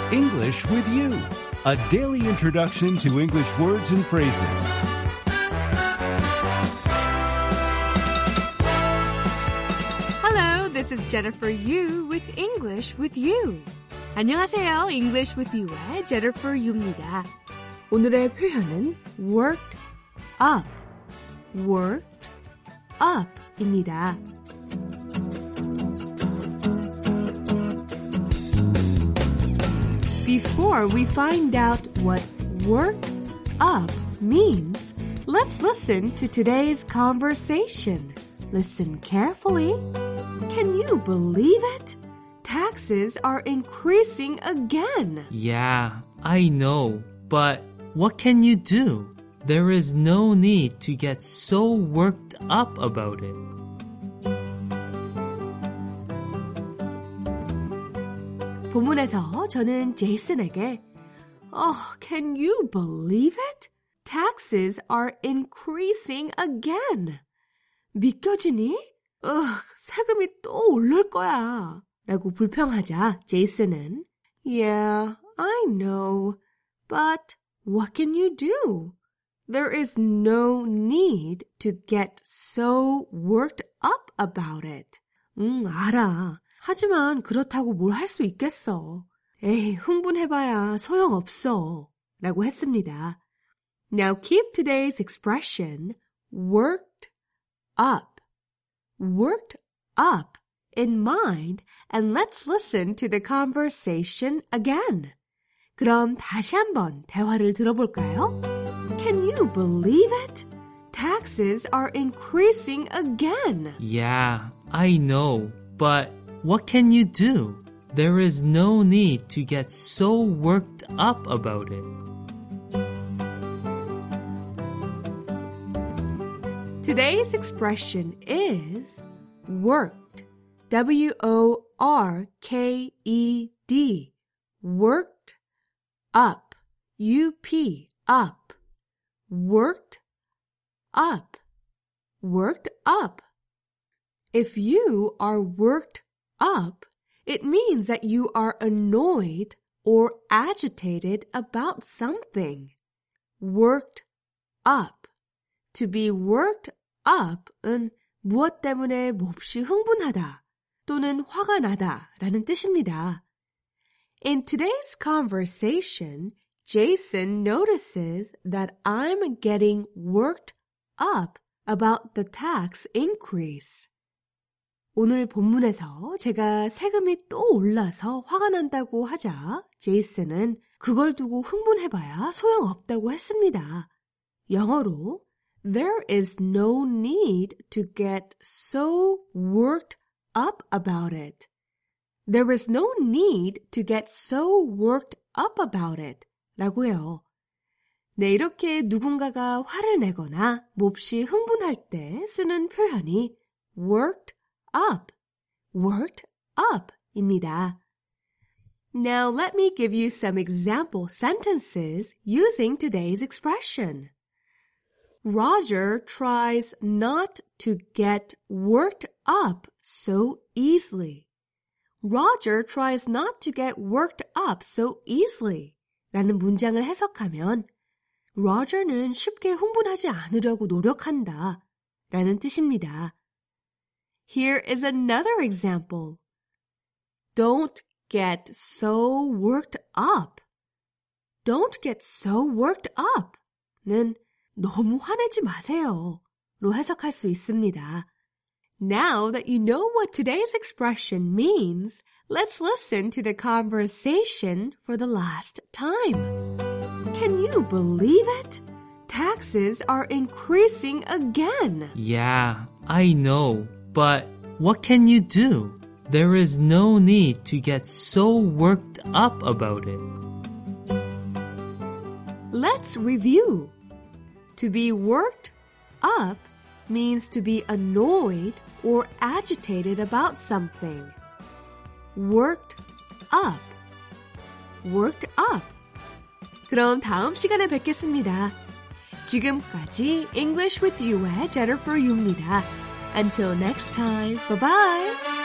English with You, a daily introduction to English words and phrases. Hello, this is Jennifer Yu with English with You. 안녕하세요. English with You의 Jennifer Yu입니다. 오늘의 표현은 worked up입니다. Before we find out what worked up means, let's listen to today's conversation. Listen carefully. Can you believe it? Taxes are increasing again. Yeah, I know, but what can you do? There is no need to get so worked up about it. 본문에서 저는 제이슨에게 Can you believe it? Taxes are increasing again. 믿겨지니? 세금이 또 오를 거야. 라고 불평하자 제이슨은 Yeah, I know. But what can you do? There is no need to get so worked up about it. 알아. 하지만 그렇다고 뭘 할 수 있겠어. 에이, 흥분해봐야 소용없어. 라고 했습니다. Now keep today's expression worked up in mind and let's listen to the conversation again. 그럼 다시 한번 대화를 들어볼까요? Can you believe it? Taxes are increasing again. Yeah, I know, but what can you do? There is no need to get so worked up about it. Today's expression is worked. W-O-R-K-E-D. Worked up. U-P. Up. Worked up. Worked up. If you are worked up, it means that you are annoyed or agitated about something. Worked up. To be worked up은 무엇 때문에 몹시 흥분하다 또는 화가 나다 라는 뜻입니다. In today's conversation, Jason notices that I'm getting worked up about the tax increase. 오늘 본문에서 제가 세금이 또 올라서 화가 난다고 하자 제이슨은 그걸 두고 흥분해봐야 소용없다고 했습니다. 영어로 There is no need to get so worked up about it. There is no need to get so worked up about it. 라고요. 네, 이렇게 누군가가 화를 내거나 몹시 흥분할 때 쓰는 표현이 worked up입니다. Now let me give you some example sentences using today's expression. Roger tries not to get worked up so easily. Roger tries not to get worked up so easily. 라는 문장을 해석하면 Roger는 쉽게 흥분하지 않으려고 노력한다. 라는 뜻입니다. Here is another example. Don't get so worked up. Don't get so worked up. 는 너무 화내지 마세요. 로 해석할 수 있습니다. Now that you know what today's expression means, let's listen to the conversation for the last time. Can you believe it? Taxes are increasing again. Yeah, I know, but what can you do? There is no need to get so worked up about it. Let's review. To be worked up means to be annoyed or agitated about something. Worked up. 그럼 다음 시간에 뵙겠습니다. 지금까지 English with You의 Jennifer Yu입니다. Until next time, bye-bye!